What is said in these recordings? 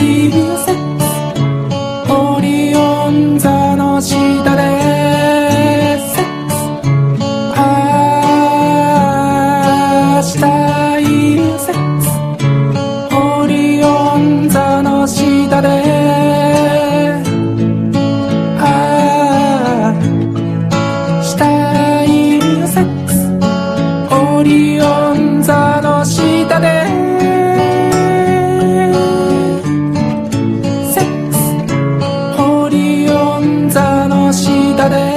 セックス、オリオン座の下でセックス、明日いるセックス、オリオン座の下でオリオン座の下でセックス、オリオン座の下で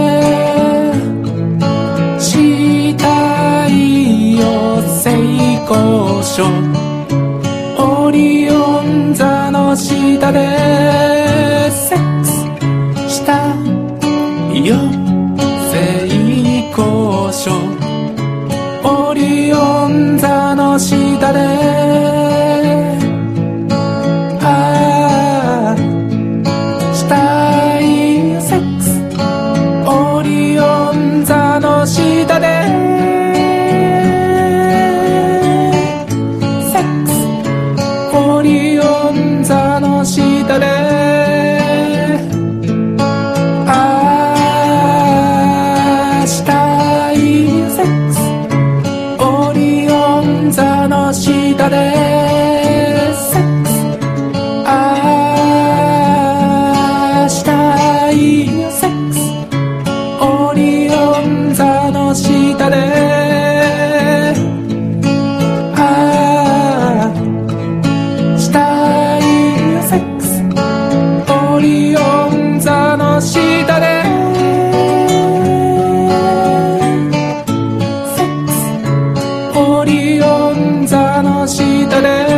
したいよ成功書、オリオン座の下でセックスしたいよ成功書、オリオン座の下でしたいセックス、オリオン座の下でセックス、オリオン座の下でしたいセックス、オリオン座の下でセックス、したいセックス、オリオン座の下でしたいセックス、オリオン座の下でオリオン座の下で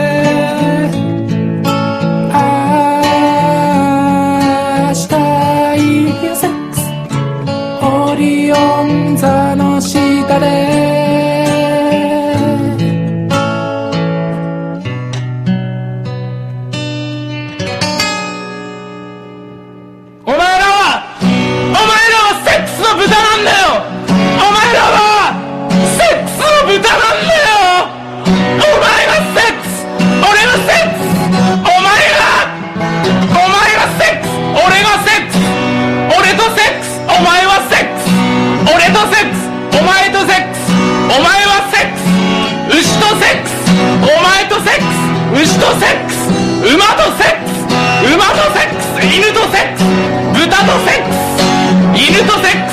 したいセックス、オリオン座の下でお前らはセックスの豚なんだよ。お前らはセックスの豚なんだよ。お前がセックス、俺がセックス、お前がセックス、俺がセックス、俺とセックス、お前はセックス、俺とセックス、お前とセックス、お前はセックス、牛とセックス、お前とセックス、牛とセックス、馬とセックス、馬とセックス、犬とセックス、豚とセックス、犬とセックス、